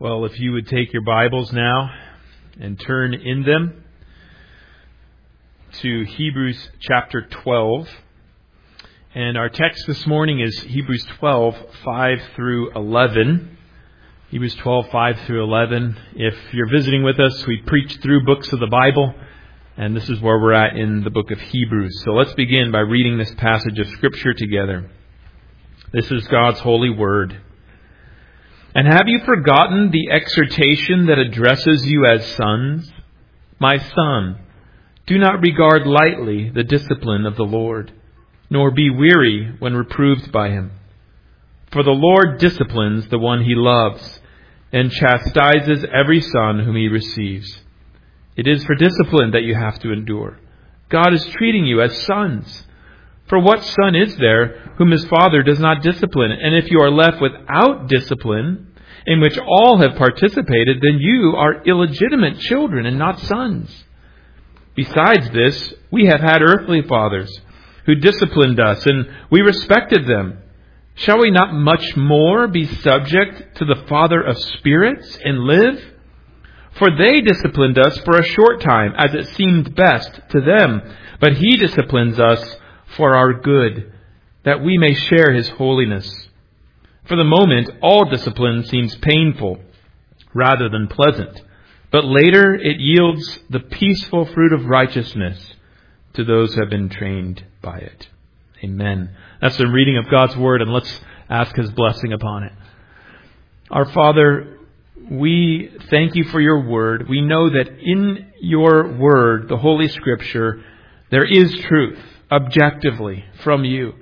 Well, if you would take your Bibles now and turn in them to Hebrews chapter 12. And our text this morning is Hebrews 12, 5 through 11. Hebrews 12, 5 through 11. If you're visiting with us, we preach through books of the Bible, and this is where we're at in the book of Hebrews. So let's begin by reading this passage of Scripture together. This is God's holy word. And have you forgotten the exhortation that addresses you as sons? My son, do not regard lightly the discipline of the Lord, nor be weary when reproved by him. For the Lord disciplines the one he loves, and chastises every son whom he receives. It is for discipline that you have to endure. God is treating you as sons. For what son is there whom his father does not discipline? And if you are left without discipline, in which all have participated, then you are illegitimate children and not sons. Besides this, we have had earthly fathers who disciplined us, and we respected them. Shall we not much more be subject to the Father of spirits and live? For they disciplined us for a short time, as it seemed best to them. But he disciplines us for our good, that we may share his holiness. For the moment, all discipline seems painful rather than pleasant, but later it yields the peaceful fruit of righteousness to those who have been trained by it. Amen. That's the reading of God's Word, and let's ask His blessing upon it. Our Father, we thank You for Your Word. We know that in Your Word, the Holy Scripture, there is truth, objectively, from You.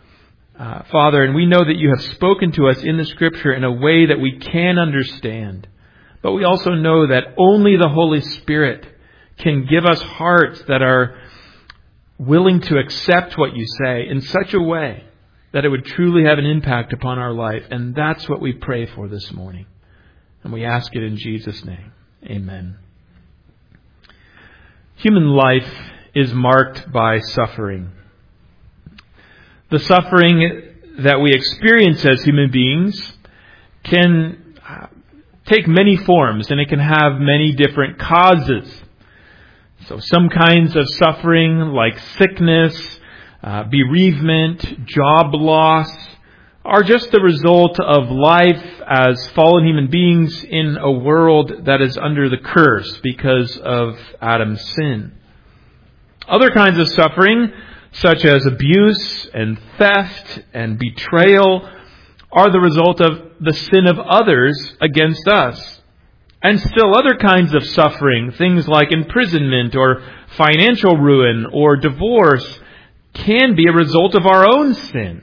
Father, and we know that You have spoken to us in the Scripture in a way that we can understand. But we also know that only the Holy Spirit can give us hearts that are willing to accept what You say in such a way that it would truly have an impact upon our life. And that's what we pray for this morning. And we ask it in Jesus' name. Amen. Human life is marked by suffering. The suffering that we experience as human beings can take many forms, and it can have many different causes. So some kinds of suffering, like sickness, bereavement, job loss, are just the result of life as fallen human beings in a world that is under the curse because of Adam's sin. Other kinds of suffering, such as abuse and theft and betrayal, are the result of the sin of others against us. And still other kinds of suffering, things like imprisonment or financial ruin or divorce, can be a result of our own sin.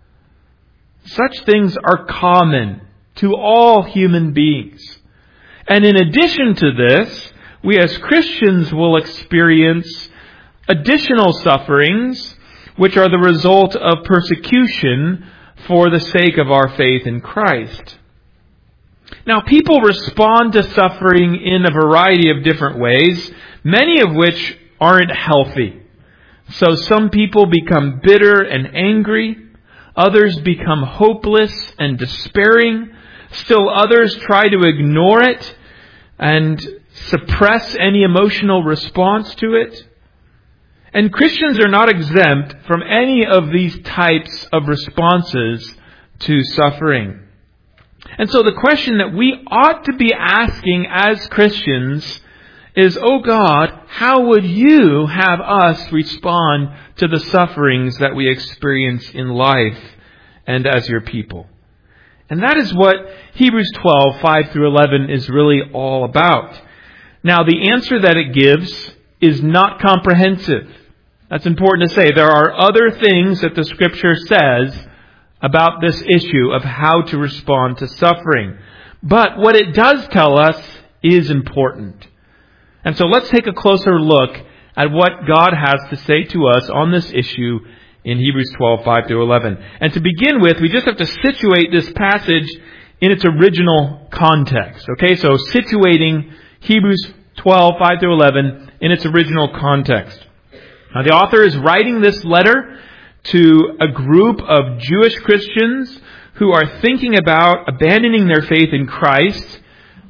Such things are common to all human beings. And in addition to this, we as Christians will experience additional sufferings, which are the result of persecution for the sake of our faith in Christ. Now, people respond to suffering in a variety of different ways, many of which aren't healthy. So some people become bitter and angry. Others become hopeless and despairing. Still others try to ignore it and suppress any emotional response to it. And Christians are not exempt from any of these types of responses to suffering. And so the question that we ought to be asking as Christians is, oh God, how would You have us respond to the sufferings that we experience in life and as Your people? And that is what Hebrews 12, 5 through 11 is really all about. Now, the answer that it gives is not comprehensive. That's important to say. There are other things that the Scripture says about this issue of how to respond to suffering. But what it does tell us is important. And so let's take a closer look at what God has to say to us on this issue in Hebrews 12, 5 through 11. And to begin with, we just have to situate this passage in its original context. Okay, so situating Hebrews 12, 5 through 11 in its original context. Now, the author is writing this letter to a group of Jewish Christians who are thinking about abandoning their faith in Christ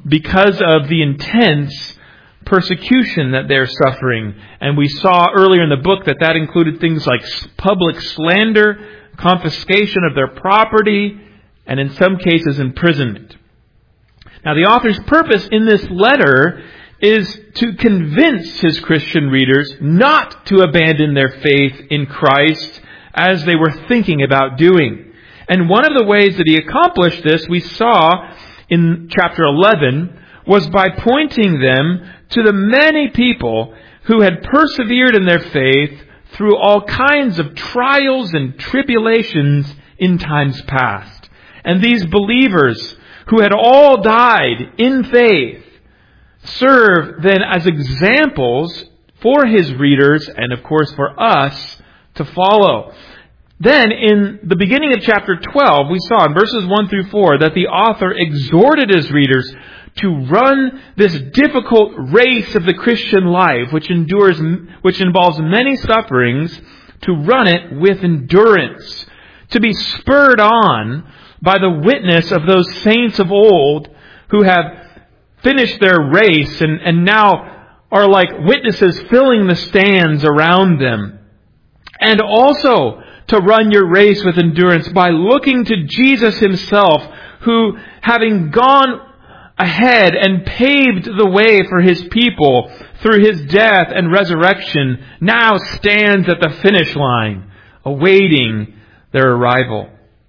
because of the intense persecution that they're suffering. And we saw earlier in the book that included things like public slander, confiscation of their property, and in some cases imprisonment. Now, the author's purpose in this letter is to convince his Christian readers not to abandon their faith in Christ as they were thinking about doing. And one of the ways that he accomplished this, we saw in chapter 11, was by pointing them to the many people who had persevered in their faith through all kinds of trials and tribulations in times past. And these believers who had all died in faith serve then as examples for his readers and of course for us to follow. Then in the beginning of chapter 12, we saw in verses 1 through 4 that the author exhorted his readers to run this difficult race of the Christian life, which involves many sufferings, to run it with endurance, to be spurred on by the witness of those saints of old who have finished their race and now are like witnesses filling the stands around them. And also to run your race with endurance by looking to Jesus himself, who, having gone ahead and paved the way for his people through his death and resurrection, now stands at the finish line, awaiting their arrival.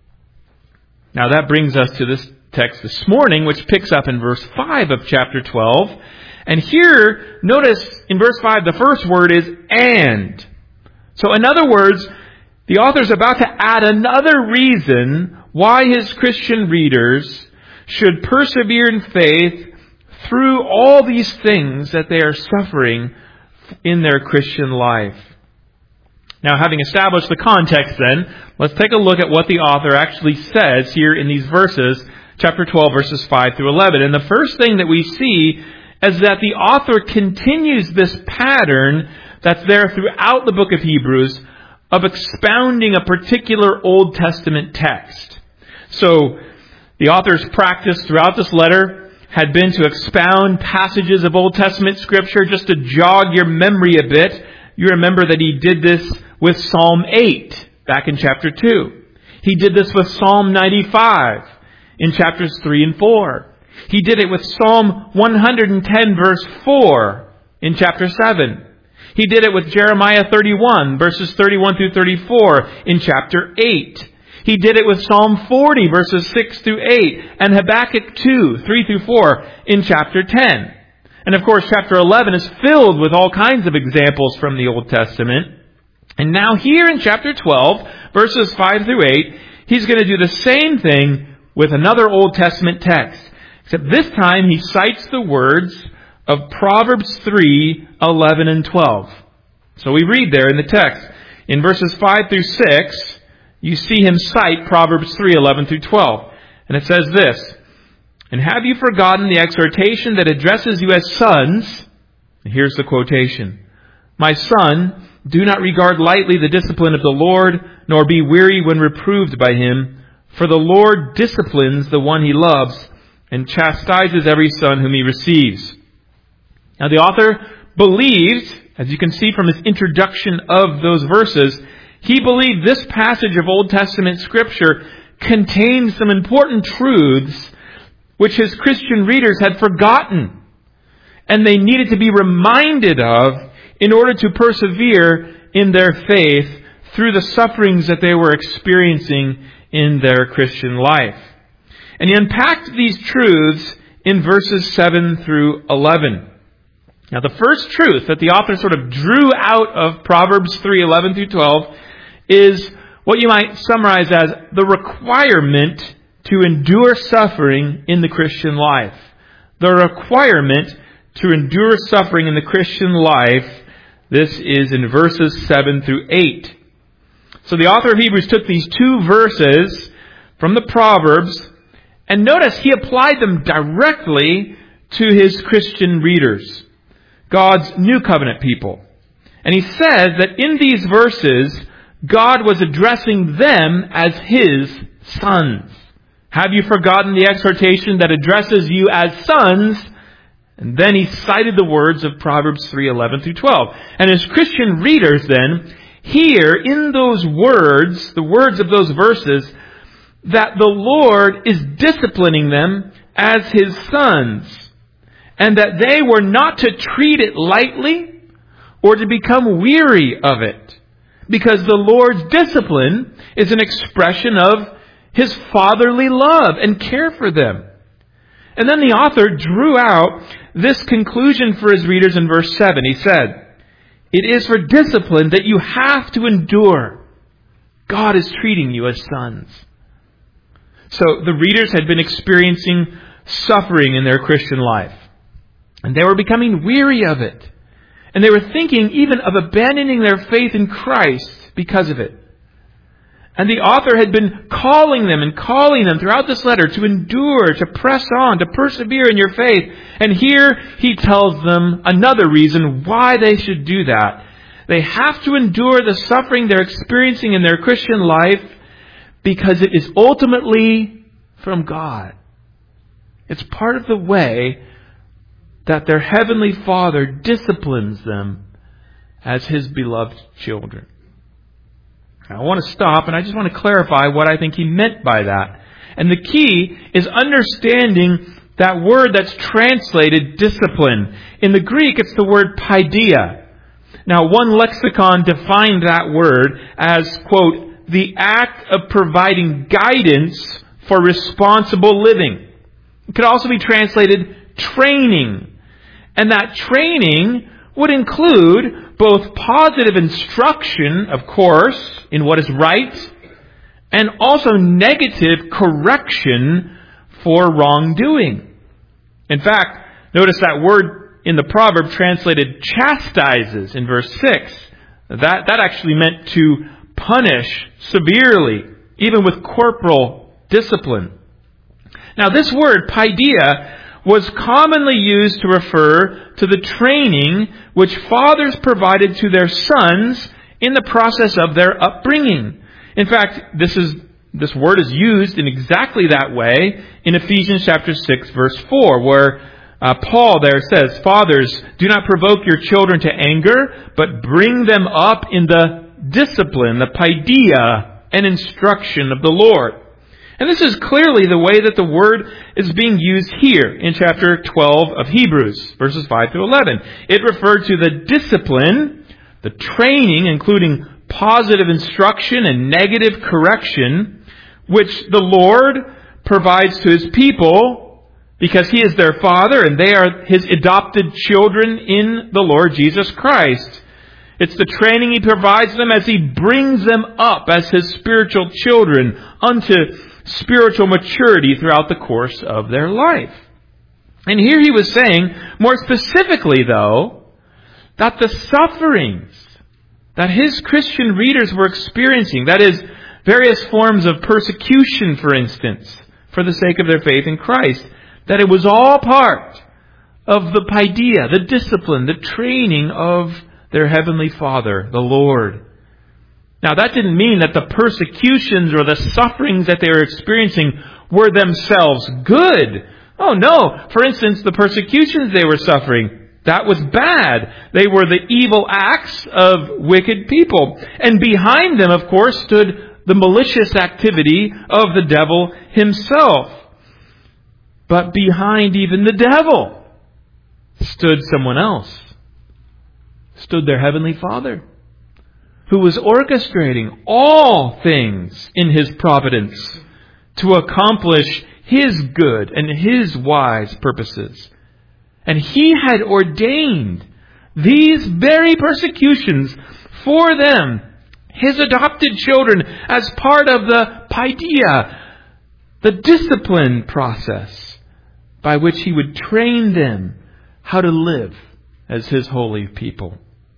Now that brings us to this text this morning, which picks up in verse 5 of chapter 12. And here, notice in verse 5, the first word is "and." So in other words, the author is about to add another reason why his Christian readers should persevere in faith through all these things that they are suffering in their Christian life. Now, having established the context then, let's take a look at what the author actually says here in these verses, chapter 12, verses 5 through 11. And the first thing that we see is that the author continues this pattern that's there throughout the book of Hebrews of expounding a particular Old Testament text. So, the author's practice throughout this letter had been to expound passages of Old Testament Scripture. Just to jog your memory a bit, you remember that he did this with Psalm 8 back in chapter 2. He did this with Psalm 95 in chapters 3 and 4. He did it with Psalm 110 verse 4 in chapter 7. He did it with Jeremiah 31 verses 31 through 34 in chapter 8. He did it with Psalm 40 verses 6 through 8 and Habakkuk 2, 3 through 4 in chapter 10. And of course, chapter 11 is filled with all kinds of examples from the Old Testament. And now here in chapter 12, verses 5 through 8, he's going to do the same thing with another Old Testament text. Except this time he cites the words of Proverbs 3, 11 and 12. So we read there in the text, in verses 5 through 6, you see him cite Proverbs 3, 11 through 12. And it says this, "And have you forgotten the exhortation that addresses you as sons?" And here's the quotation. "My son, do not regard lightly the discipline of the Lord, nor be weary when reproved by him. For the Lord disciplines the one he loves, and chastises every son whom he receives." Now the author believed, as you can see from his introduction of those verses, he believed this passage of Old Testament Scripture contained some important truths which his Christian readers had forgotten, and they needed to be reminded of in order to persevere in their faith through the sufferings that they were experiencing in their Christian life. And he unpacked these truths in verses 7 through 11. Now, the first truth that the author sort of drew out of Proverbs 3, 11 through 12 is what you might summarize as the requirement to endure suffering in the Christian life. The requirement to endure suffering in the Christian life, this is in verses 7 through 8. So the author of Hebrews took these two verses from the Proverbs, and notice he applied them directly to his Christian readers, God's new covenant people. And he says that in these verses, God was addressing them as his sons. Have you forgotten the exhortation that addresses you as sons? And then he cited the words of Proverbs 3:11 through 12. And as Christian readers then, hear in those words, the words of those verses, that the Lord is disciplining them as His sons, and that they were not to treat it lightly or to become weary of it, because the Lord's discipline is an expression of His fatherly love and care for them. And then the author drew out this conclusion for his readers in verse 7. He said, "It is for discipline that you have to endure. God is treating you as sons." So the readers had been experiencing suffering in their Christian life. And they were becoming weary of it. And they were thinking even of abandoning their faith in Christ because of it. And the author had been calling them throughout this letter to endure, to press on, to persevere in your faith. And here he tells them another reason why they should do that. They have to endure the suffering they're experiencing in their Christian life because it is ultimately from God. It's part of the way that their Heavenly Father disciplines them as His beloved children. Now, I want to stop and I just want to clarify what I think he meant by that. And the key is understanding that word that's translated discipline. In the Greek, it's the word paideia. Now, one lexicon defined that word as, quote, the act of providing guidance for responsible living. It could also be translated training. And that training would include both positive instruction, of course, in what is right, and also negative correction for wrongdoing. In fact, notice that word in the proverb translated chastises in verse 6. That actually meant to punish severely, even with corporal discipline. Now, this word, paideia, was commonly used to refer to the training which fathers provided to their sons in the process of their upbringing. In fact, this word is used in exactly that way in Ephesians chapter 6, verse 4, where Paul there says, "Fathers, do not provoke your children to anger, but bring them up in the discipline, the paideia, and instruction of the Lord." And this is clearly the way that the word is being used here in chapter 12 of Hebrews, verses 5 through 11. It referred to the discipline, the training, including positive instruction and negative correction, which the Lord provides to His people because He is their Father and they are His adopted children in the Lord Jesus Christ. It's the training He provides them as He brings them up as His spiritual children unto spiritual maturity throughout the course of their life. And here he was saying, more specifically though, that the sufferings that his Christian readers were experiencing, that is, various forms of persecution, for instance, for the sake of their faith in Christ, that it was all part of the paideia, the discipline, the training of their Heavenly Father, the Lord. Now, that didn't mean that the persecutions or the sufferings that they were experiencing were themselves good. Oh, no. For instance, the persecutions they were suffering, that was bad. They were the evil acts of wicked people. And behind them, of course, stood the malicious activity of the devil himself. But behind even the devil stood someone else. Stood their Heavenly Father, who was orchestrating all things in His providence to accomplish His good and His wise purposes. And He had ordained these very persecutions for them, His adopted children, as part of the paideia, the discipline process by which He would train them how to live as His holy people.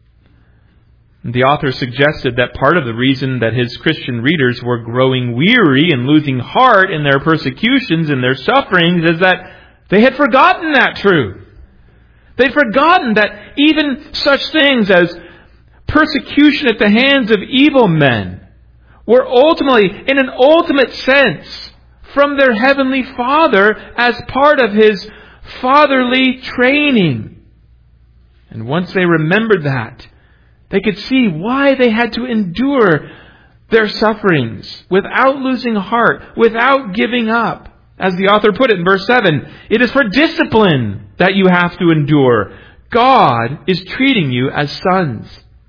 The author suggested that part of the reason that his Christian readers were growing weary and losing heart in their persecutions and their sufferings is that they had forgotten that truth. They'd forgotten that even such things as persecution at the hands of evil men were ultimately, in an ultimate sense, from their Heavenly Father as part of His fatherly training. And once they remembered that, they could see why they had to endure their sufferings without losing heart, without giving up. As the author put it in verse 7, it is for discipline that you have to endure. God is treating you as sons.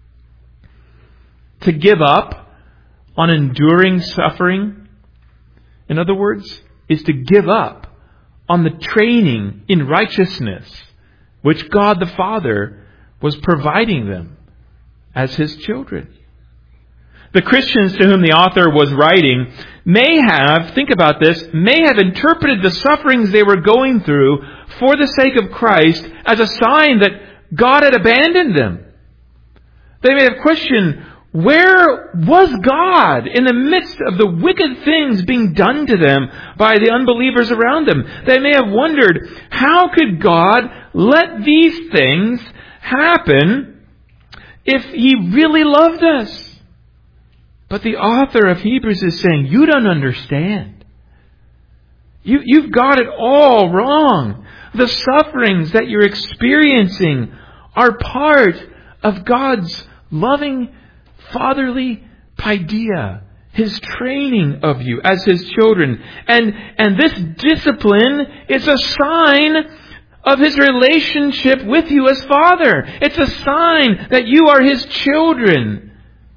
To give up on enduring suffering, in other words, is to give up on the training in righteousness which God the Father was providing them as His children. The Christians to whom the author was writing may have, think about this, may have interpreted the sufferings they were going through for the sake of Christ as a sign that God had abandoned them. They may have questioned, where was God in the midst of the wicked things being done to them by the unbelievers around them? They may have wondered, how could God let these things happen if He really loved us? But the author of Hebrews is saying, you don't understand. You've got it all wrong. The sufferings that you're experiencing are part of God's loving, fatherly paideia, His training of you as His children. And this discipline is a sign of His relationship with you as Father. It's a sign that you are His children.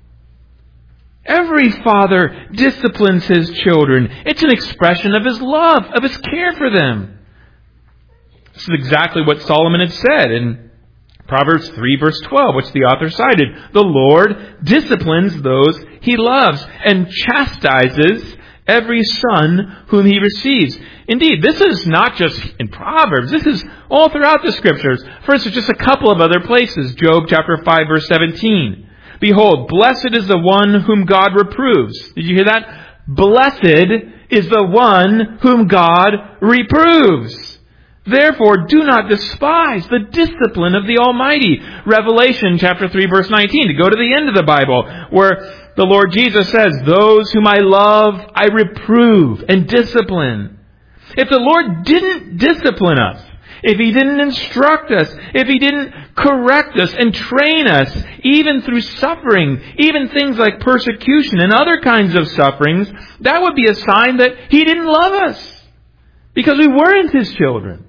Every father disciplines his children. It's an expression of his love, of his care for them. This is exactly what Solomon had said in Proverbs 3 verse 12, which the author cited. The Lord disciplines those He loves and chastises every son whom He receives. Indeed, this is not just in Proverbs. This is all throughout the Scriptures. For instance, just a couple of other places. Job chapter 5 verse 17. Behold, blessed is the one whom God reproves. Did you hear that? Blessed is the one whom God reproves. Therefore, do not despise the discipline of the Almighty. Revelation chapter 3 verse 19, to go to the end of the Bible, where the Lord Jesus says, those whom I love, I reprove and discipline. If the Lord didn't discipline us, if He didn't instruct us, if He didn't correct us and train us, even through suffering, even things like persecution and other kinds of sufferings, that would be a sign that He didn't love us, because we weren't His children.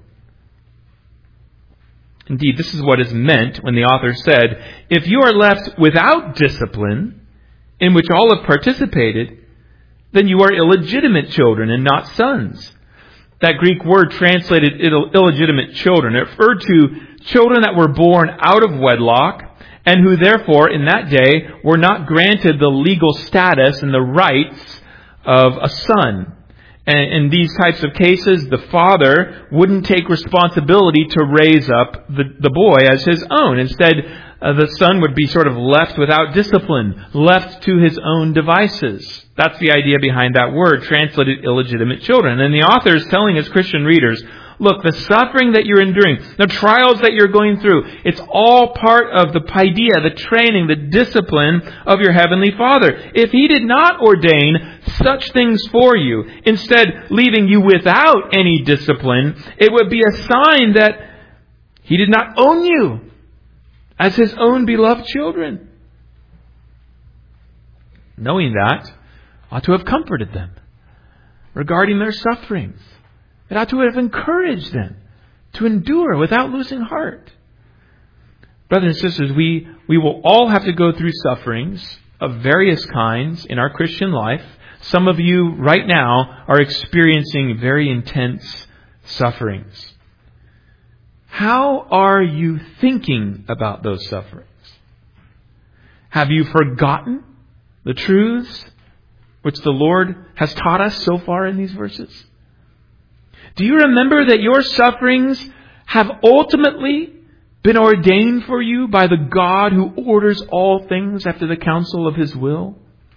Indeed, this is what is meant when the author said, if you are left without discipline, in which all have participated, then you are illegitimate children and not sons. That Greek word translated illegitimate children, it referred to children that were born out of wedlock and who therefore in that day were not granted the legal status and the rights of a son. And in these types of cases, the father wouldn't take responsibility to raise up the boy as his own. Instead, the son would be sort of left without discipline, left to his own devices. That's the idea behind that word, translated illegitimate children. And the author is telling his Christian readers, look, the suffering that you're enduring, the trials that you're going through, it's all part of the paideia, the training, the discipline of your Heavenly Father. If He did not ordain such things for you, instead leaving you without any discipline, it would be a sign that He did not own you as His own beloved children. Knowing that ought to have comforted them regarding their sufferings. It ought to have encouraged them to endure without losing heart. Brothers and sisters, we will all have to go through sufferings of various kinds in our Christian life. Some of you right now are experiencing very intense sufferings. How are you thinking about those sufferings? Have you forgotten the truths which the Lord has taught us so far in these verses? Do you remember that your sufferings have ultimately been ordained for you by the God who orders all things after the counsel of His will?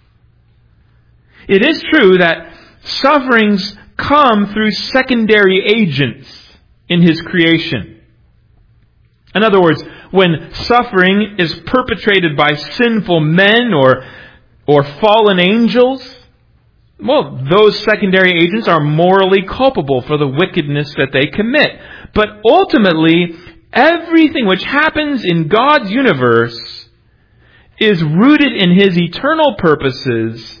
It is true that sufferings come through secondary agents in His creation. In other words, when suffering is perpetrated by sinful men or fallen angels, Well, those secondary agents are morally culpable for the wickedness that they commit. But ultimately, everything which happens in God's universe is rooted in His eternal purposes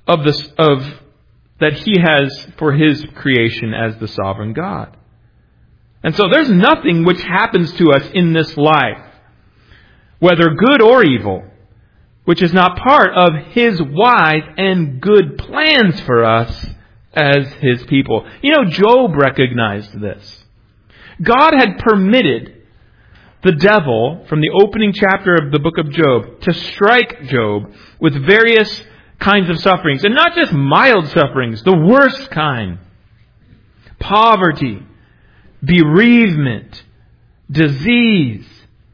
that He has for His creation as the sovereign God. And so there's nothing which happens to us in this life, whether good or evil, which is not part of His wise and good plans for us as His people. You know, Job recognized this. God had permitted the devil, from the opening chapter of the book of Job, to strike Job with various kinds of sufferings. And not just mild sufferings, the worst kind. Poverty, bereavement, disease.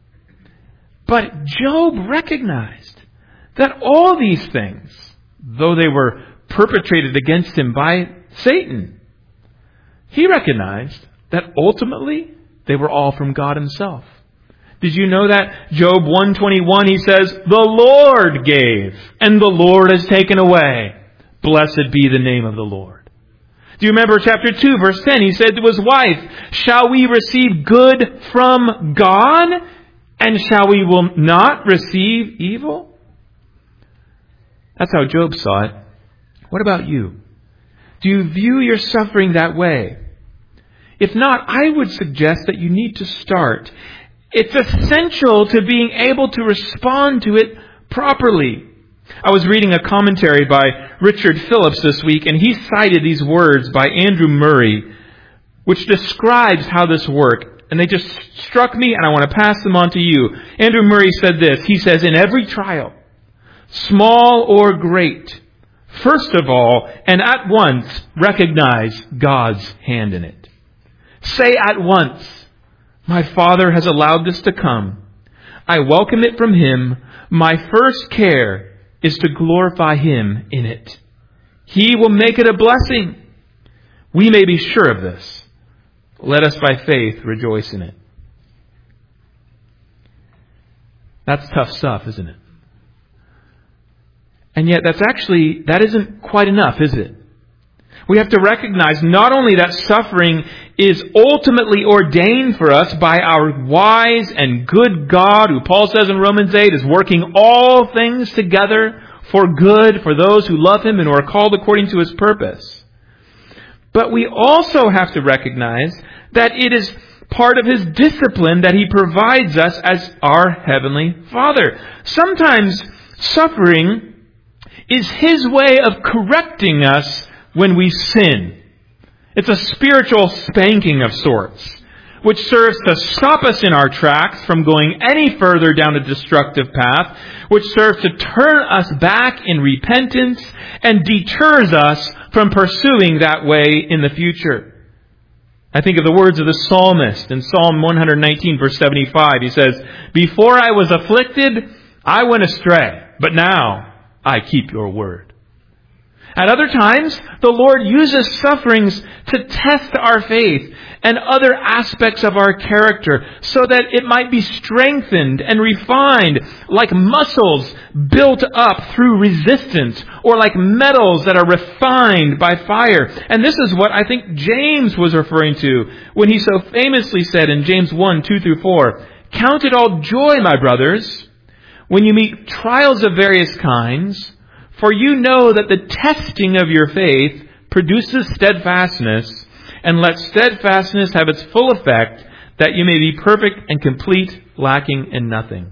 But Job recognized that all these things, though they were perpetrated against him by Satan, he recognized that ultimately they were all from God Himself. Did you know that? Job 1:21, he says, "The Lord gave, and the Lord has taken away. Blessed be the name of the Lord." Do you remember chapter 2, verse 10? He said to his wife, "Shall we receive good from God, and shall we will not receive evil?" That's how Job saw it. What about you? Do you view your suffering that way? If not, I would suggest that you need to start. It's essential to being able to respond to it properly. I was reading a commentary by Richard Phillips this week, and he cited these words by Andrew Murray, which describes how this works. And they just struck me, and I want to pass them on to you. Andrew Murray said this. He says, "In every trial, small or great, first of all, and at once, recognize God's hand in it. Say at once, 'My Father has allowed this to come. I welcome it from Him. My first care is to glorify Him in it. He will make it a blessing. We may be sure of this. Let us by faith rejoice in it.'" That's tough stuff, isn't it? And yet that isn't quite enough, is it? We have to recognize not only that suffering is ultimately ordained for us by our wise and good God, who Paul says in Romans 8 is working all things together for good for those who love Him and who are called according to His purpose. But we also have to recognize that it is part of His discipline that He provides us as our Heavenly Father. Sometimes suffering is His way of correcting us when we sin. It's a spiritual spanking of sorts, which serves to stop us in our tracks from going any further down a destructive path, which serves to turn us back in repentance and deters us from pursuing that way in the future. I think of the words of the psalmist in Psalm 119, verse 75. He says, "Before I was afflicted, I went astray, but now I keep your word." At other times, the Lord uses sufferings to test our faith and other aspects of our character so that it might be strengthened and refined like muscles built up through resistance or like metals that are refined by fire. And this is what I think James was referring to when he so famously said in James 1, 2 through 4, "Count it all joy, my brothers, when you meet trials of various kinds, for you know that the testing of your faith produces steadfastness, and let steadfastness have its full effect, that you may be perfect and complete, lacking in nothing."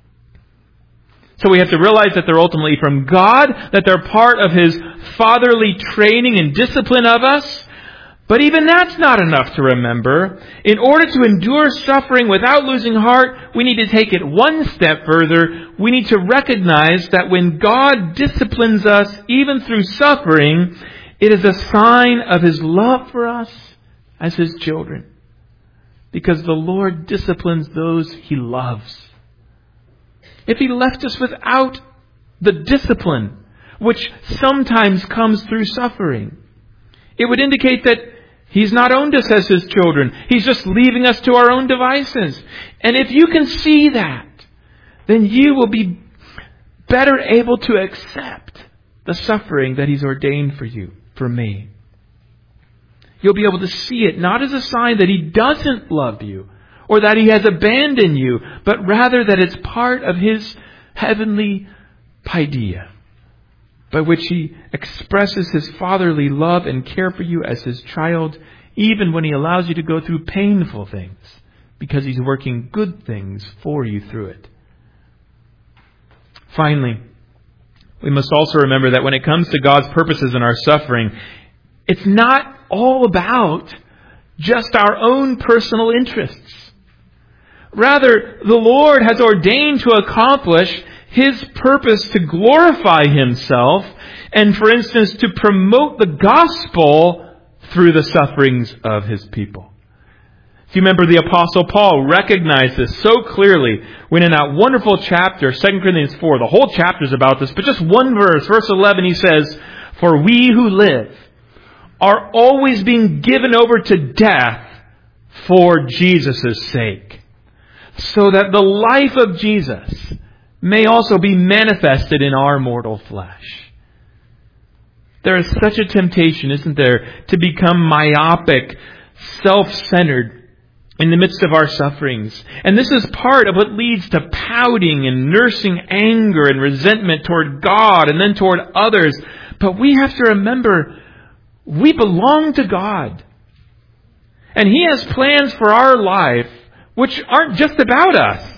So we have to realize that they're ultimately from God, that they're part of His fatherly training and discipline of us. But even that's not enough to remember. In order to endure suffering without losing heart, we need to take it one step further. We need to recognize that when God disciplines us, even through suffering, it is a sign of His love for us as His children. Because the Lord disciplines those He loves. If He left us without the discipline, which sometimes comes through suffering, it would indicate that He's not owned us as His children. He's just leaving us to our own devices. And if you can see that, then you will be better able to accept the suffering that He's ordained for you, for me. You'll be able to see it not as a sign that He doesn't love you or that He has abandoned you, but rather that it's part of His heavenly paideia, by which He expresses His fatherly love and care for you as His child, even when He allows you to go through painful things, because He's working good things for you through it. Finally, we must also remember that when it comes to God's purposes in our suffering, it's not all about just our own personal interests. Rather, the Lord has ordained to accomplish His purpose to glorify Himself and, for instance, to promote the gospel through the sufferings of His people. If you remember, the Apostle Paul recognized this so clearly when in that wonderful chapter, 2 Corinthians 4, the whole chapter is about this, but just one verse, verse 11, he says, "For we who live are always being given over to death for Jesus' sake, so that the life of Jesus may also be manifested in our mortal flesh." There is such a temptation, isn't there, to become myopic, self-centered in the midst of our sufferings. And this is part of what leads to pouting and nursing anger and resentment toward God and then toward others. But we have to remember, we belong to God. And He has plans for our life which aren't just about us.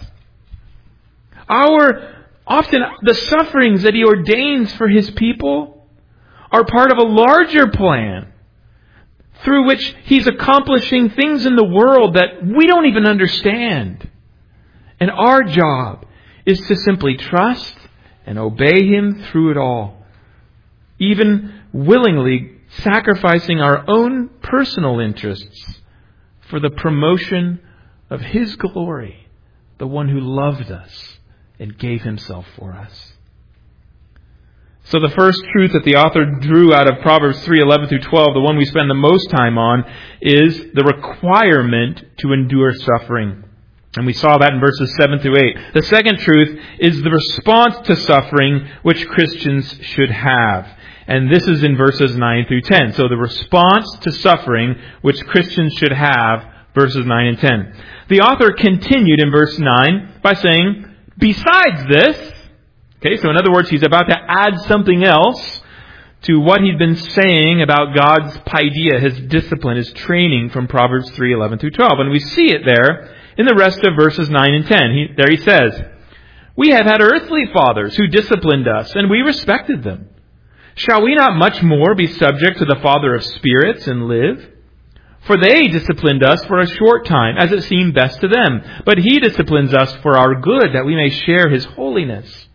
Often the sufferings that He ordains for His people are part of a larger plan through which He's accomplishing things in the world that we don't even understand. And our job is to simply trust and obey Him through it all, even willingly sacrificing our own personal interests for the promotion of His glory, the one who loved us and gave Himself for us. So the first truth that the author drew out of Proverbs 3:11 through 12, the one we spend the most time on, is the requirement to endure suffering. And we saw that in verses 7 through 8. The second truth is the response to suffering which Christians should have. And this is in verses 9 through 10. So the response to suffering which Christians should have, verses 9 and 10. The author continued in verse 9 by saying, "Besides this," okay, so in other words, he's about to add something else to what he'd been saying about God's paideia, His discipline, His training from Proverbs 3:11 through 12. And we see it there in the rest of verses 9 and 10. There he says, "We have had earthly fathers who disciplined us, and we respected them. Shall we not much more be subject to the Father of spirits and live? For they disciplined us for a short time, as it seemed best to them. But He disciplines us for our good, that we may share His holiness."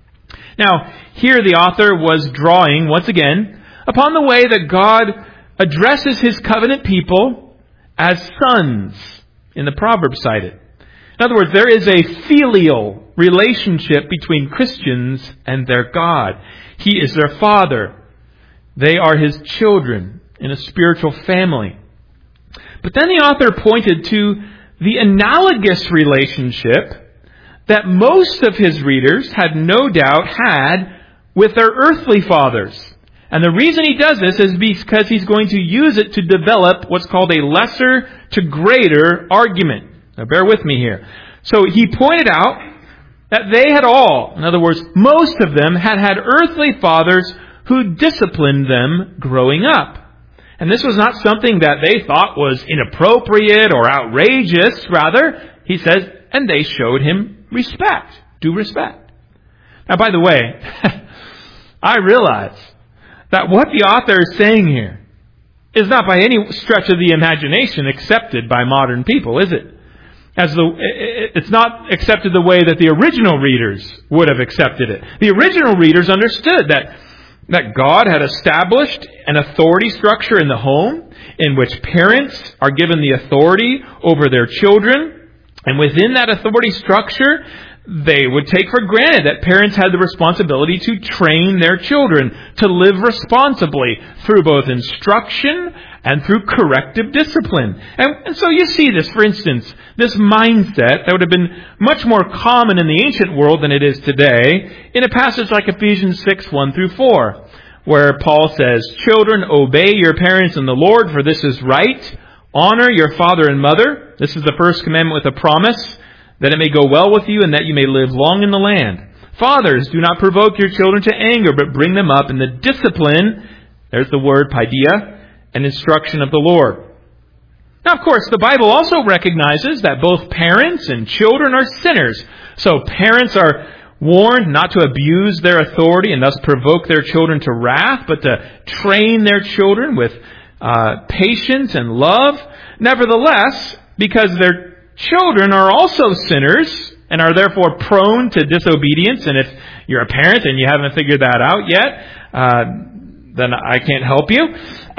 Now, here the author was drawing, once again, upon the way that God addresses His covenant people as sons in the Proverbs cited. In other words, there is a filial relationship between Christians and their God. He is their Father. They are His children in a spiritual family. But then the author pointed to the analogous relationship that most of his readers had no doubt had with their earthly fathers. And the reason he does this is because he's going to use it to develop what's called a lesser to greater argument. Now bear with me here. So he pointed out that they had all, in other words, most of them had earthly fathers who disciplined them growing up. And this was not something that they thought was inappropriate or outrageous. Rather, he says, and they showed him respect, due respect. Now, by the way, I realize that what the author is saying here is not by any stretch of the imagination accepted by modern people, is it? It's not accepted the way that the original readers would have accepted it. The original readers understood that God had established an authority structure in the home in which parents are given the authority over their children. And within that authority structure, They would take for granted that parents had the responsibility to train their children to live responsibly through both instruction and through corrective discipline. And so you see this, for instance, this mindset that would have been much more common in the ancient world than it is today in a passage like Ephesians 6, 1 through 4, where Paul says, "Children, obey your parents in the Lord, for this is right. Honor your father and mother." This is the first commandment with a promise, that it may go well with you and that you may live long in the land. "Fathers, do not provoke your children to anger, but bring them up in the discipline," there's the word paideia, "and instruction of the Lord." Now, of course, the Bible also recognizes that both parents and children are sinners. So parents are warned not to abuse their authority and thus provoke their children to wrath, but to train their children with patience and love. Nevertheless, because their children are also sinners and are therefore prone to disobedience, and if you're a parent and you haven't figured that out yet, then I can't help you.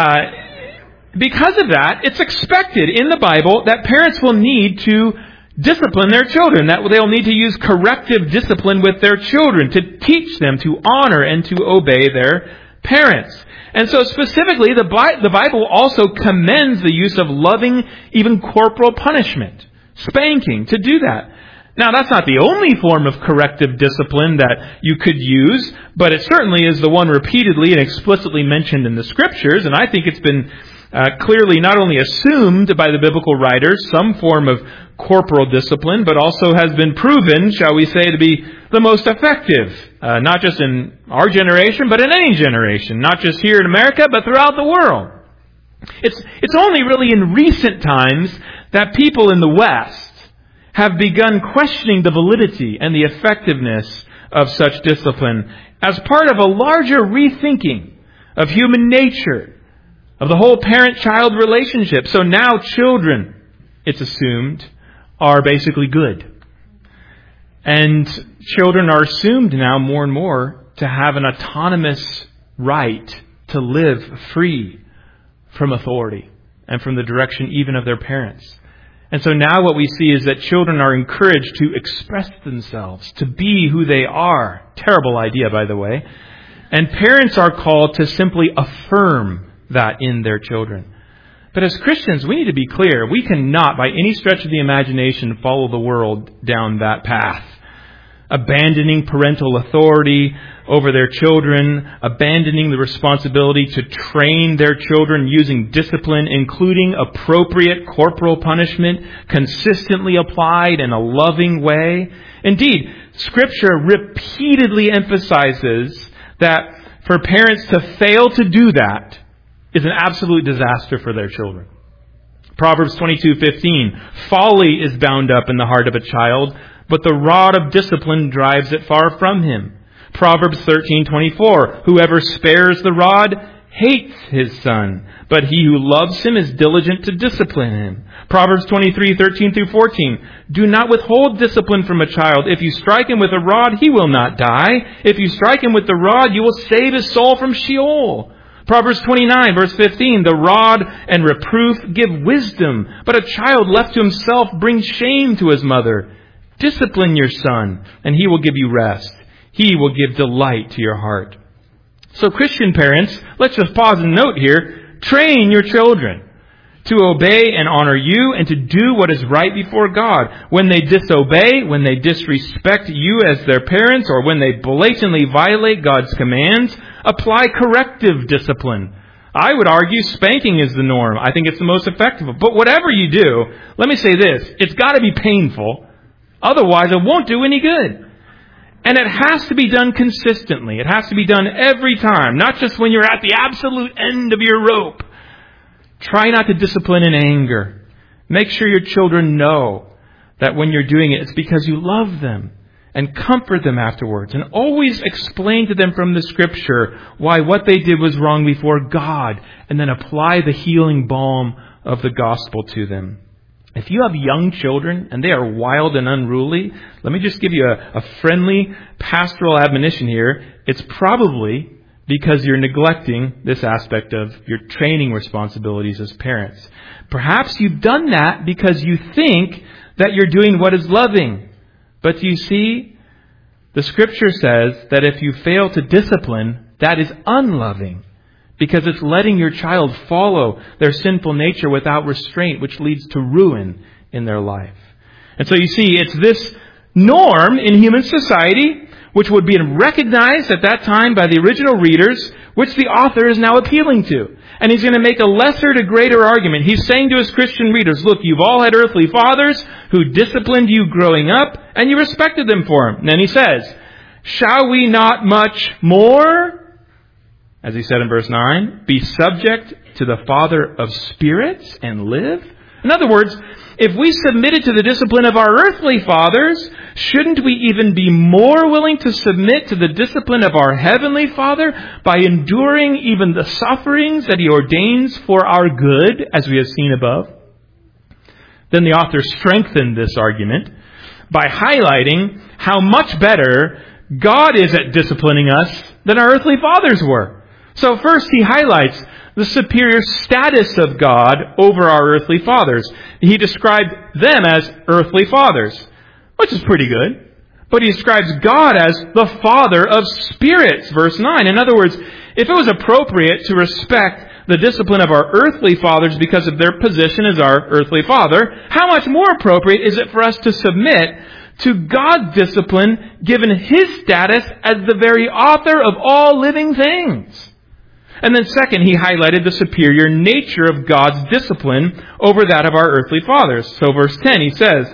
Because of that, it's expected in the Bible that parents will need to discipline their children, that they'll need to use corrective discipline with their children to teach them to honor and to obey their parents. And so specifically, the Bible also commends the use of loving, even corporal punishment, spanking, to do that. Now, that's not the only form of corrective discipline that you could use, but it certainly is the one repeatedly and explicitly mentioned in the Scriptures, and I think it's been clearly not only assumed by the biblical writers, some form of corporal discipline, but also has been proven, shall we say, to be the most effective, not just in our generation, but in any generation, not just here in America, but throughout the world. It's only really in recent times that people in the West have begun questioning the validity and the effectiveness of such discipline as part of a larger rethinking of human nature, of the whole parent-child relationship. So now children, it's assumed, are basically good. And children are assumed now more and more to have an autonomous right to live free from authority and from the direction even of their parents. And so now what we see is that children are encouraged to express themselves, to be who they are. Terrible idea, by the way. And parents are called to simply affirm that in their children. But as Christians, we need to be clear. We cannot, by any stretch of the imagination, follow the world down that path. Abandoning parental authority over their children, abandoning the responsibility to train their children using discipline, including appropriate corporal punishment, consistently applied in a loving way. Indeed, Scripture repeatedly emphasizes that for parents to fail to do that is an absolute disaster for their children. Proverbs 22:15, "Folly is bound up in the heart of a child, but the rod of discipline drives it far from him." Proverbs 13:24, "Whoever spares the rod hates his son, but he who loves him is diligent to discipline him." Proverbs 23:13-14, "Do not withhold discipline from a child. If you strike him with a rod, he will not die. If you strike him with the rod, you will save his soul from Sheol." Proverbs 29:15, "The rod and reproof give wisdom, but a child left to himself brings shame to his mother. Discipline your son, and he will give you rest. He will give delight to your heart." So Christian parents, let's just pause and note here, train your children to obey and honor you and to do what is right before God. When they disobey, when they disrespect you as their parents, or when they blatantly violate God's commands, apply corrective discipline. I would argue spanking is the norm. I think it's the most effective. But whatever you do, let me say this, it's got to be painful. Otherwise, it won't do any good. And it has to be done consistently. It has to be done every time, not just when you're at the absolute end of your rope. Try not to discipline in anger. Make sure your children know that when you're doing it, it's because you love them, and comfort them afterwards. And always explain to them from the Scripture why what they did was wrong before God, and then apply the healing balm of the gospel to them. If you have young children and they are wild and unruly, let me just give you a friendly pastoral admonition here. It's probably because you're neglecting this aspect of your training responsibilities as parents. Perhaps you've done that because you think that you're doing what is loving. But you see, the Scripture says that if you fail to discipline, that is unloving, because it's letting your child follow their sinful nature without restraint, which leads to ruin in their life. And so you see, it's this norm in human society, which would be recognized at that time by the original readers, which the author is now appealing to. And he's going to make a lesser to greater argument. He's saying to his Christian readers, look, you've all had earthly fathers who disciplined you growing up, and you respected them for him. And then he says, shall we not much more, as he said in verse 9, be subject to the Father of spirits and live? In other words, if we submitted to the discipline of our earthly fathers, shouldn't we even be more willing to submit to the discipline of our heavenly Father by enduring even the sufferings that he ordains for our good, as we have seen above? Then the author strengthened this argument by highlighting how much better God is at disciplining us than our earthly fathers were. So first he highlights the superior status of God over our earthly fathers. He described them as earthly fathers, which is pretty good. But he describes God as the Father of spirits, verse 9. In other words, if it was appropriate to respect the discipline of our earthly fathers because of their position as our earthly father, how much more appropriate is it for us to submit to God's discipline given his status as the very author of all living things? And then second, he highlighted the superior nature of God's discipline over that of our earthly fathers. So verse 10, he says,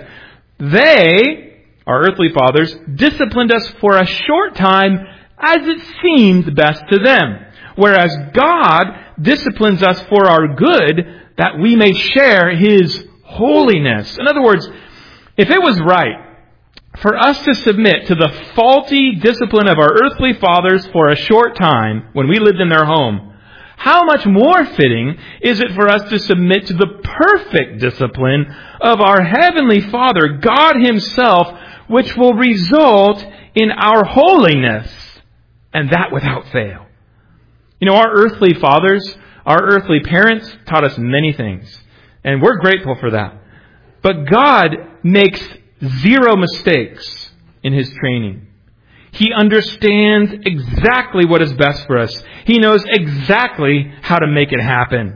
they, our earthly fathers, disciplined us for a short time as it seemed best to them. Whereas God disciplines us for our good, that we may share his holiness. In other words, if it was right for us to submit to the faulty discipline of our earthly fathers for a short time when we lived in their home, how much more fitting is it for us to submit to the perfect discipline of our Heavenly Father, God himself, which will result in our holiness, and that without fail. You know, our earthly fathers, our earthly parents taught us many things, and we're grateful for that. But God makes zero mistakes in his training. He understands exactly what is best for us. He knows exactly how to make it happen.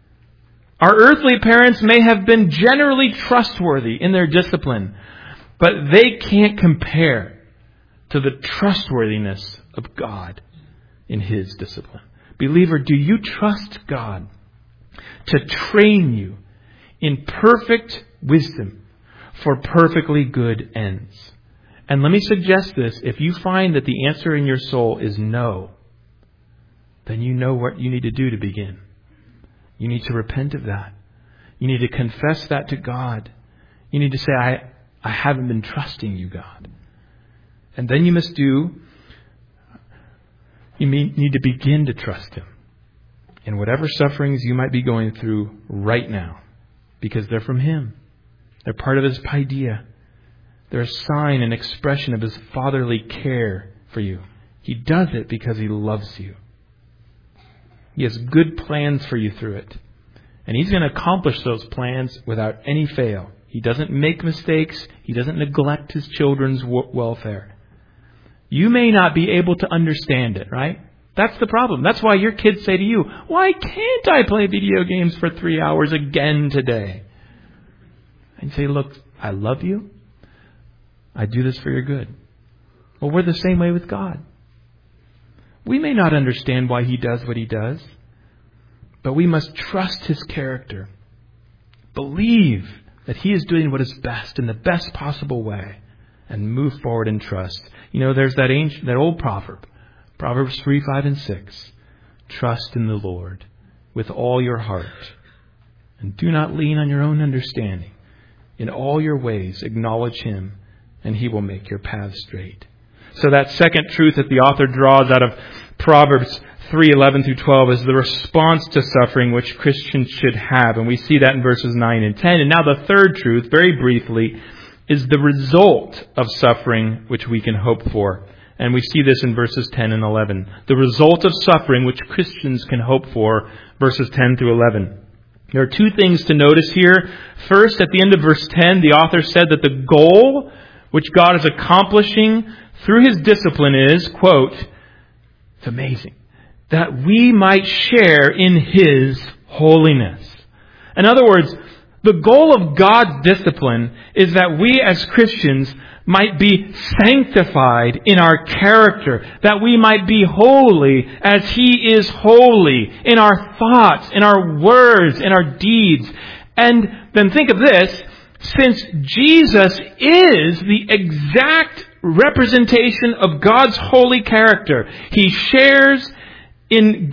Our earthly parents may have been generally trustworthy in their discipline, but they can't compare to the trustworthiness of God in his discipline. Believer, do you trust God to train you in perfect wisdom for perfectly good ends? And let me suggest this. If you find that the answer in your soul is no, then you know what you need to do to begin. You need to repent of that. You need to confess that to God. You need to say, I haven't been trusting you, God. And then you need to begin to trust him in whatever sufferings you might be going through right now, because they're from him. They're part of his paideia. They're a sign and expression of his fatherly care for you. He does it because he loves you. He has good plans for you through it. And he's going to accomplish those plans without any fail. He doesn't make mistakes. He doesn't neglect his children's welfare. You may not be able to understand it, right? That's the problem. That's why your kids say to you, why can't I play video games for 3 hours again today? And you say, look, I love you. I do this for your good. Well, we're the same way with God. We may not understand why he does what he does, but we must trust his character. Believe that he is doing what is best in the best possible way, and move forward in trust. You know, there's that old proverb, Proverbs 3, 5, and 6. Trust in the Lord with all your heart, and do not lean on your own understanding. In all your ways acknowledge him, and he will make your paths straight. So that second truth that the author draws out of Proverbs 3:11 through 12 is the response to suffering which Christians should have. And we see that in verses 9 and 10. And now the third truth, very briefly, is the result of suffering which we can hope for. And we see this in verses 10 and 11. The result of suffering which Christians can hope for, verses 10 through 11. There are two things to notice here. First, at the end of verse 10, the author said that the goal which God is accomplishing through His discipline is, quote, it's amazing, that we might share in His holiness. In other words, the goal of God's discipline is that we as Christians might be sanctified in our character, that we might be holy as He is holy in our thoughts, in our words, in our deeds. And then think of this, since Jesus is the exact representation of God's holy character, He shares in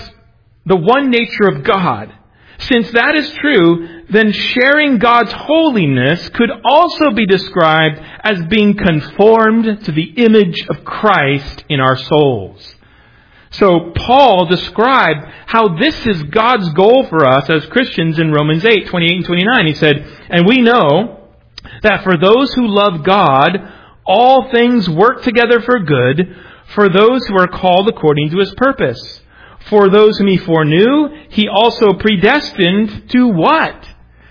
the one nature of God. Since that is true, then sharing God's holiness could also be described as being conformed to the image of Christ in our souls. So Paul described how this is God's goal for us as Christians in Romans 8, 28 and 29. He said, "And we know that for those who love God, all things work together for good, for those who are called according to His purpose. For those whom He foreknew, He also predestined to what?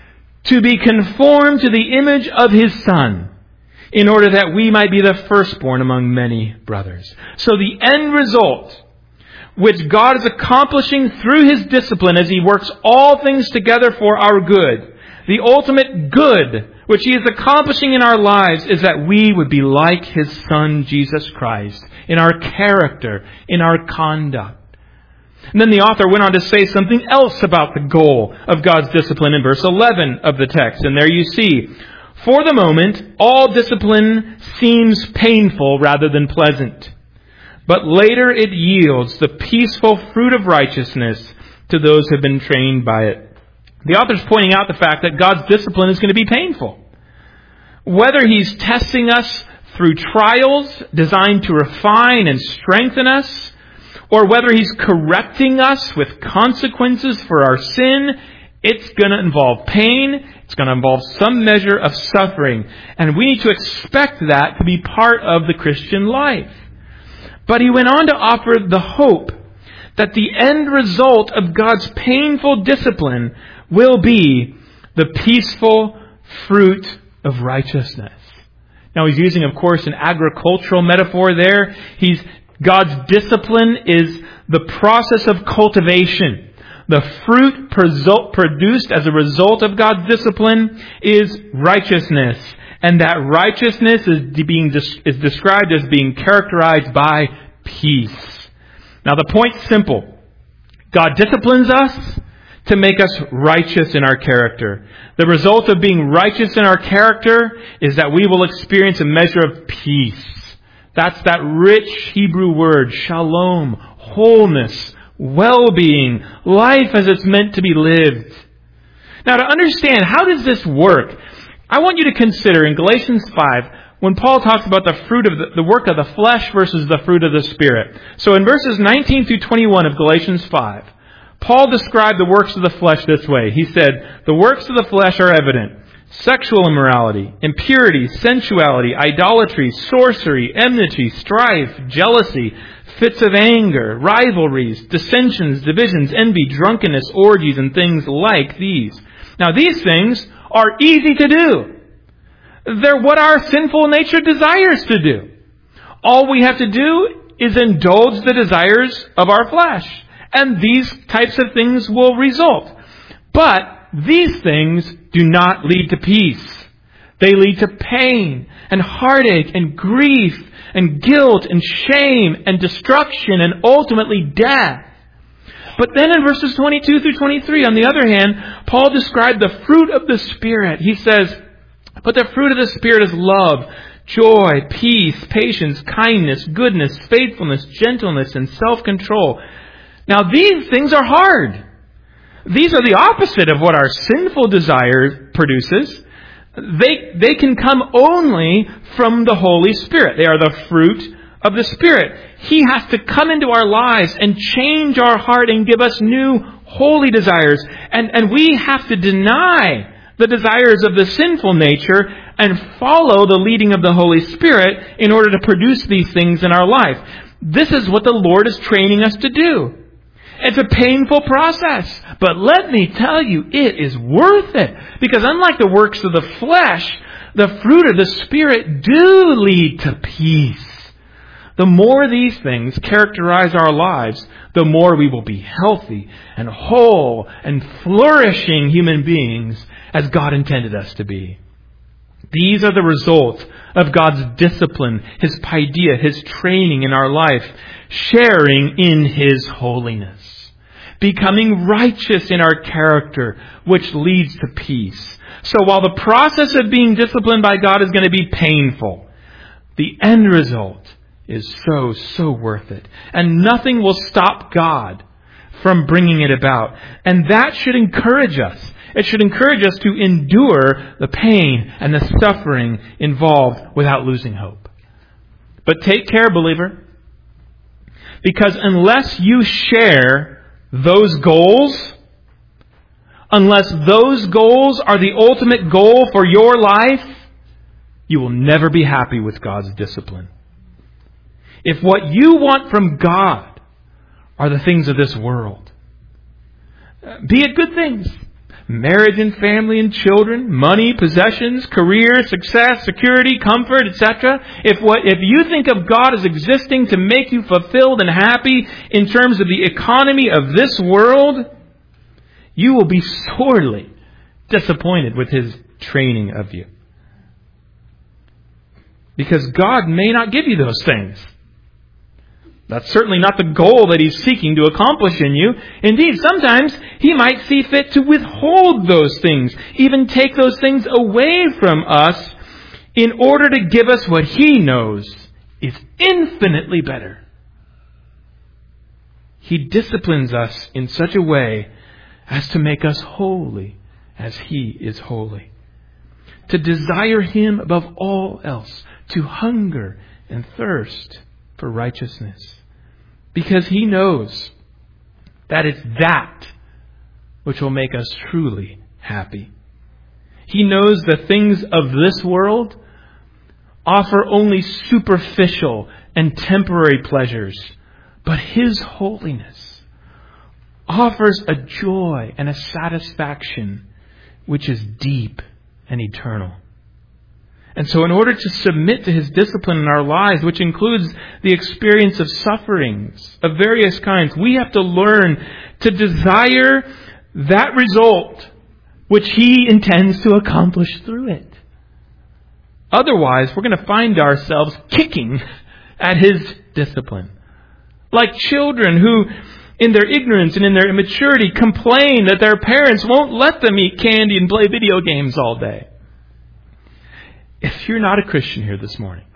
To be conformed to the image of His Son, in order that we might be the firstborn among many brothers." So the end result, which God is accomplishing through His discipline as He works all things together for our good, the ultimate good which He is accomplishing in our lives, is that we would be like His Son, Jesus Christ, in our character, in our conduct. And then the author went on to say something else about the goal of God's discipline in verse 11 of the text. And there you see, "For the moment, all discipline seems painful rather than pleasant. But later it yields the peaceful fruit of righteousness to those who have been trained by it." The author's pointing out the fact that God's discipline is going to be painful. Whether He's testing us through trials designed to refine and strengthen us, or whether He's correcting us with consequences for our sin, it's going to involve pain. It's going to involve some measure of suffering. And we need to expect that to be part of the Christian life. But he went on to offer the hope that the end result of God's painful discipline will be the peaceful fruit of righteousness. Now he's using, of course, an agricultural metaphor there. God's discipline is the process of cultivation. The fruit produced as a result of God's discipline is righteousness. And that righteousness is described as being characterized by peace. Now the point's simple. God disciplines us to make us righteous in our character. The result of being righteous in our character is that we will experience a measure of peace. That's that rich Hebrew word, shalom, wholeness, well-being, life as it's meant to be lived. Now to understand, how does this work? I want you to consider in Galatians 5, when Paul talks about the fruit of the work of the flesh versus the fruit of the Spirit. So in verses 19 through 21 of Galatians 5, Paul described the works of the flesh this way. He said, "The works of the flesh are evident: sexual immorality, impurity, sensuality, idolatry, sorcery, enmity, strife, jealousy, fits of anger, rivalries, dissensions, divisions, envy, drunkenness, orgies, and things like these." Now these things are easy to do. They're what our sinful nature desires to do. All we have to do is indulge the desires of our flesh, and these types of things will result. But these things do not lead to peace. They lead to pain and heartache and grief and guilt and shame and destruction and ultimately death. But then in verses 22 through 23, on the other hand, Paul described the fruit of the Spirit. He says, "But the fruit of the Spirit is love, joy, peace, patience, kindness, goodness, faithfulness, gentleness, and self-control." Now these things are hard. These are the opposite of what our sinful desire produces. They can come only from the Holy Spirit. They are the fruit of the Spirit. He has to come into our lives and change our heart and give us new holy desires. And we have to deny the desires of the sinful nature and follow the leading of the Holy Spirit in order to produce these things in our life. This is what the Lord is training us to do. It's a painful process, but let me tell you, it is worth it. Because unlike the works of the flesh, The fruit of the Spirit do lead to peace. The more these things characterize our lives, the more we will be healthy and whole and flourishing human beings as God intended us to be. These are the results of God's discipline, His paideia, His training in our life, sharing in His holiness, becoming righteous in our character, which leads to peace. So while the process of being disciplined by God is going to be painful, the end result is so worth it. And nothing will stop God from bringing it about. And that should encourage us. It should encourage us to endure the pain and the suffering involved without losing hope. But take care, believer, because unless you share those goals, unless those goals are the ultimate goal for your life, you will never be happy with God's discipline. If what you want from God are the things of this world, be it good things, marriage and family and children, money, possessions, career, success, security, comfort, etc. If you think of God as existing to make you fulfilled and happy in terms of the economy of this world, you will be sorely disappointed with His training of you. Because God may not give you those things. That's certainly not the goal that He's seeking to accomplish in you. Indeed, sometimes He might see fit to withhold those things, even take those things away from us in order to give us what He knows is infinitely better. He disciplines us in such a way as to make us holy as He is holy. To desire Him above all else, to hunger and thirst for righteousness. Because He knows that it's that which will make us truly happy. He knows the things of this world offer only superficial and temporary pleasures, but His holiness offers a joy and a satisfaction which is deep and eternal. And so in order to submit to His discipline in our lives, which includes the experience of sufferings of various kinds, we have to learn to desire that result which He intends to accomplish through it. Otherwise, we're going to find ourselves kicking at His discipline. Like children who, in their ignorance and in their immaturity, complain that their parents won't let them eat candy and play video games all day. If you're not a Christian here this morning,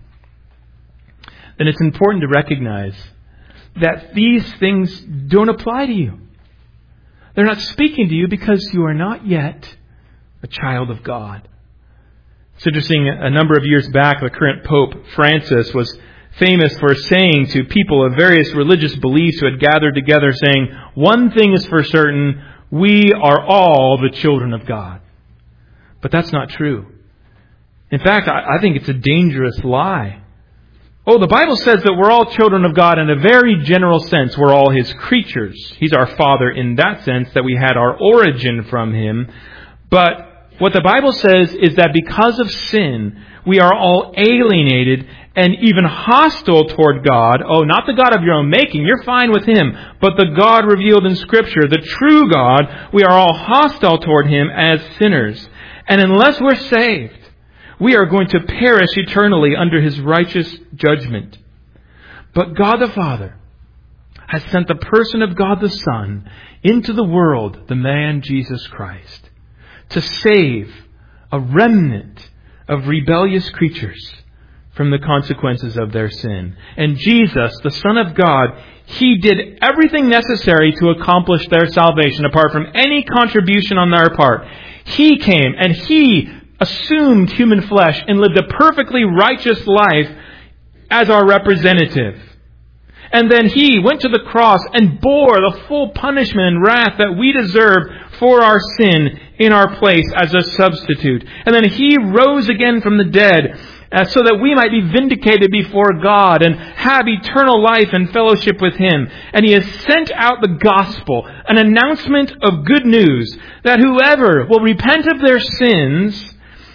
then it's important to recognize that these things don't apply to you. They're not speaking to you because you are not yet a child of God. It's interesting, a number of years back, the current Pope Francis was famous for saying to people of various religious beliefs who had gathered together, saying, "One thing is for certain, we are all the children of God." But that's not true. In fact, I think it's a dangerous lie. Oh, the Bible says that we're all children of God in a very general sense. We're all His creatures. He's our Father in that sense, that we had our origin from Him. But what the Bible says is that because of sin, we are all alienated and even hostile toward God. Oh, not the God of your own making. You're fine with Him. But the God revealed in Scripture, the true God, we are all hostile toward Him as sinners. And unless we're saved, we are going to perish eternally under His righteous judgment. But God the Father has sent the person of God the Son into the world, the man Jesus Christ, to save a remnant of rebellious creatures from the consequences of their sin. And Jesus, the Son of God, He did everything necessary to accomplish their salvation apart from any contribution on their part. He came and He assumed human flesh and lived a perfectly righteous life as our representative. And then He went to the cross and bore the full punishment and wrath that we deserve for our sin in our place as a substitute. And then He rose again from the dead so that we might be vindicated before God and have eternal life and fellowship with Him. And He has sent out the gospel, an announcement of good news, that whoever will repent of their sins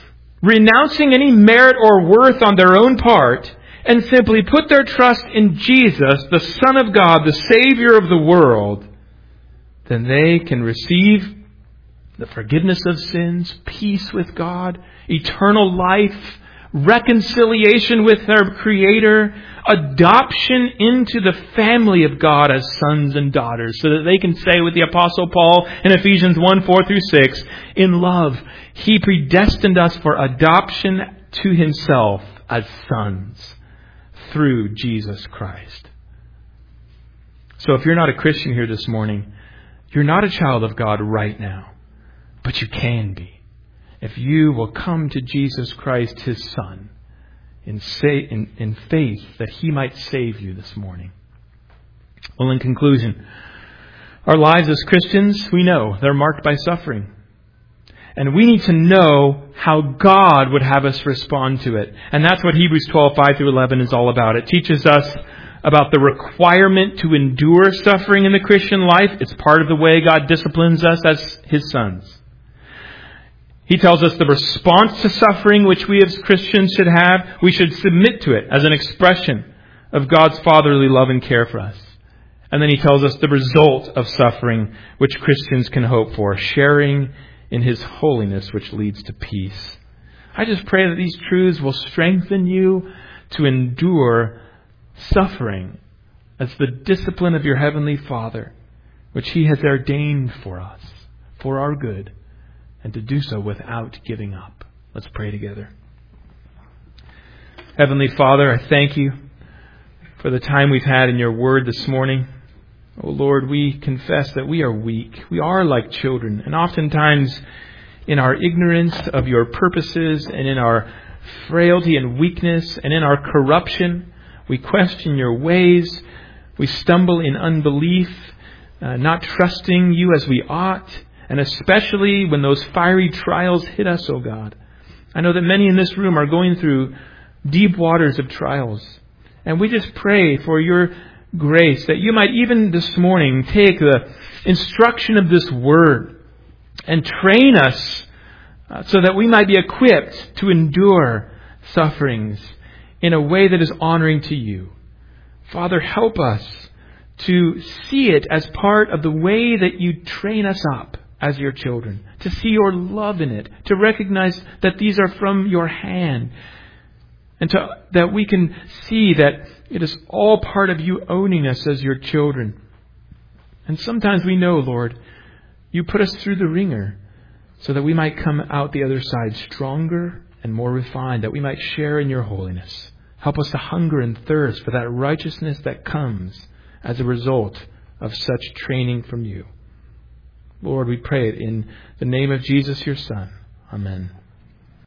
renouncing any merit or worth on their own part, and simply put their trust in Jesus, the Son of God, the Savior of the world, then they can receive the forgiveness of sins, peace with God, eternal life, reconciliation with their Creator, adoption into the family of God as sons and daughters, so that they can say with the Apostle Paul in Ephesians 1:4-6, in love, He predestined us for adoption to Himself as sons through Jesus Christ. So if you're not a Christian here this morning, you're not a child of God right now, but you can be. If you will come to Jesus Christ, His Son, in faith that He might save you this morning. Well, in conclusion, our lives as Christians, we know they're marked by suffering. And we need to know how God would have us respond to it. And that's what Hebrews 12:5-11 is all about. It teaches us about the requirement to endure suffering in the Christian life. It's part of the way God disciplines us as His sons. He tells us the response to suffering which we as Christians should have. We should submit to it as an expression of God's fatherly love and care for us. And then He tells us the result of suffering which Christians can hope for, sharing in His holiness which leads to peace. I just pray that these truths will strengthen you to endure suffering as the discipline of your Heavenly Father, which He has ordained for us, for our good, and to do so without giving up. Let's pray together. Heavenly Father, I thank You for the time we've had in Your Word this morning. Oh Lord, we confess that we are weak. We are like children. And oftentimes in our ignorance of Your purposes and in our frailty and weakness and in our corruption, we question Your ways. We stumble in unbelief, not trusting You as we ought. And especially when those fiery trials hit us, oh God. I know that many in this room are going through deep waters of trials. And we just pray for Your grace that You might even this morning take the instruction of this Word and train us so that we might be equipped to endure sufferings in a way that is honoring to You. Father, help us to see it as part of the way that You train us up as Your children, to see Your love in it, to recognize that these are from Your hand, and that we can see that it is all part of You owning us as Your children. And sometimes we know, Lord, You put us through the ringer so that we might come out the other side stronger and more refined, that we might share in Your holiness. Help us to hunger and thirst for that righteousness that comes as a result of such training from You. Lord, we pray it in the name of Jesus, Your Son. Amen.